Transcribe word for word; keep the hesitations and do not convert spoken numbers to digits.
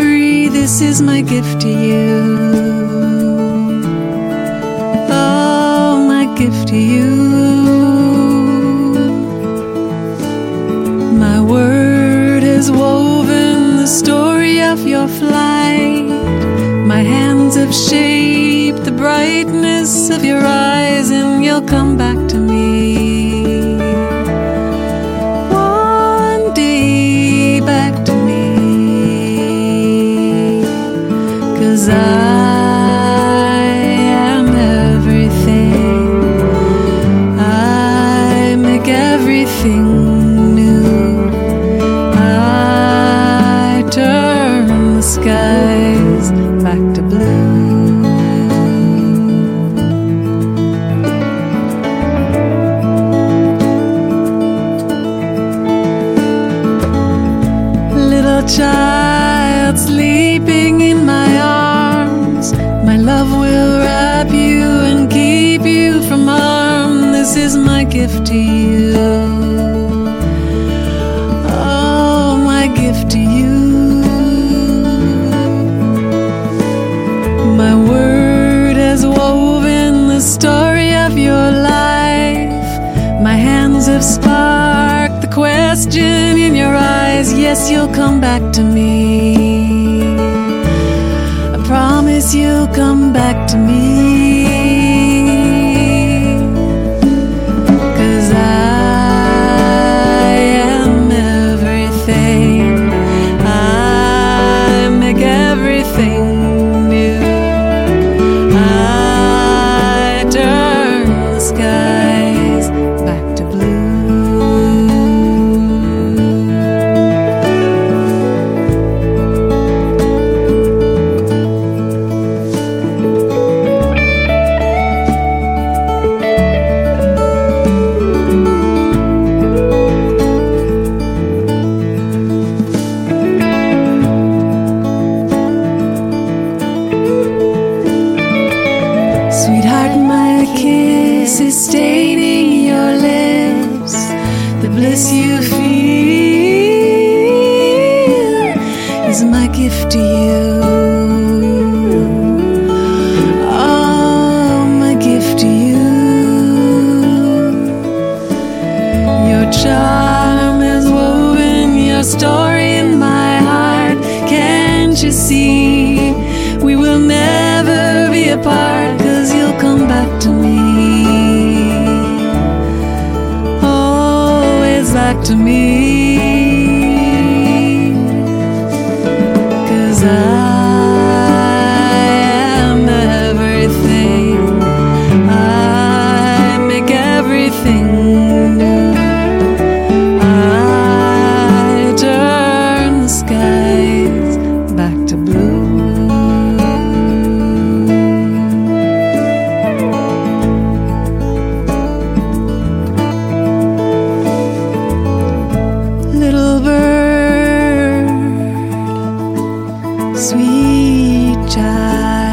free, this is my gift to you. Oh, my gift to you. My word has woven the story of your flight. My hands have shaped the brightness of your eyes, and you'll come back to me. One day back to me. 'Cause I am everything. I make everything new. I turn the skies back to blue. Little child sleeping in my arms, my love will wrap you and keep you from harm. This is my gift to you. Oh, my gift to you. My word has woven the story of your life. My hands have sparked the question in your eyes. Yes, you'll come back to me. I promise you'll come back to me. 'Cause I am everything. I make everything new. I turn the skies back to blue. Sweetheart, my kiss is staining your lips. The bliss you feel is my gift to you. Oh, my gift to you. Your charm has woven your story in my heart. Can't you see? We will never be apart, 'cause you'll come back to me. Always back to me. 'Cause I am everything. I make everything new. I turn the skies back to blue. Little bird, sweet child.